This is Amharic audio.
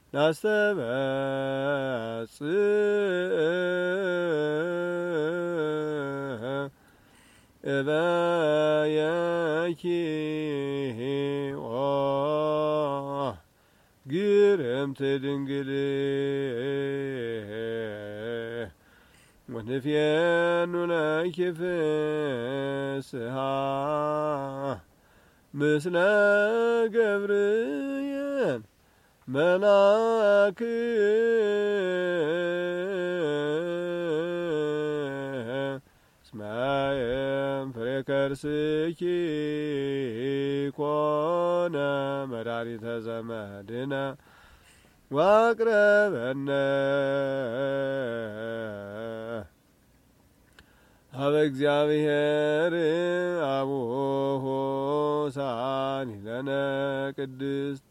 ናስተበጽሕ እበየኪ ኦ ግርምት ድንግል ወንፍየኑ ለኪ ፍስሓ ምስለ ገብርኤል መልአክ እስመ ፍሬ ከርስኪ ኮነ መድኃኒተ ዘመድነ ዋቅረበነ ሀበ እግዚአብሔር አቡሁ ሳሊለነ ቅድስት